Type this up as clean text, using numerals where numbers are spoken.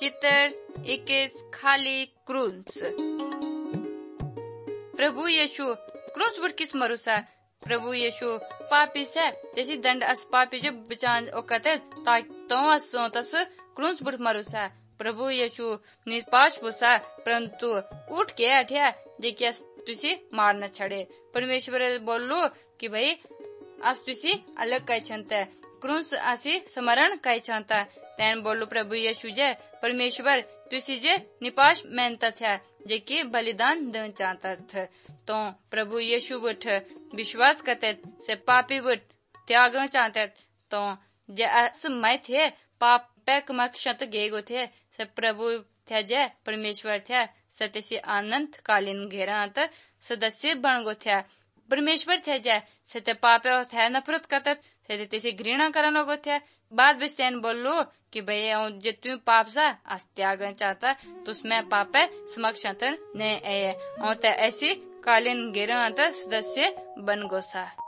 चित्र 21 खाली क्रूस। प्रभु यीशु क्रूस पर किस मरुसा। प्रभु यीशु पापी से जैसी दंड अस पापी जो बचान ओकते तो असोतस क्रूस पर मरुसा। प्रभु यीशु निष्पाश बुसा परंतु उठ के अठिया देखिए तुसी मारना छड़े। परमेश्वर बोलो कि भाई अस तुसी अलग कह छंते क्रूस आसी स्मरण कह छंता। तैन बोलो प्रभु यीशु जे परमेश्वर तुसी जे निपाश मेहनता था जे की बलिदान देना चाहता था। तो प्रभु यीशु बुठ विश्वास करते से पापी बुठ त्याग चाहते तो जे असमय थे पाप पैक मक्षत गेगो थे से प्रभु थे जे परमेश्वर थे सत्यसी आनंद कालीन घेरा सदस्य बन गो थे। परमेश्वर थे जे सत्य पापे थे नफरत करते से तेसी घृणा करन गो थे। बाद विस्तान बोलो कि भैया जे तू पाप सा अस त्याग चाहता तो उसमें पापे समक्ष ने ऐसे कालीन घेरा सदस्य बन गो सा।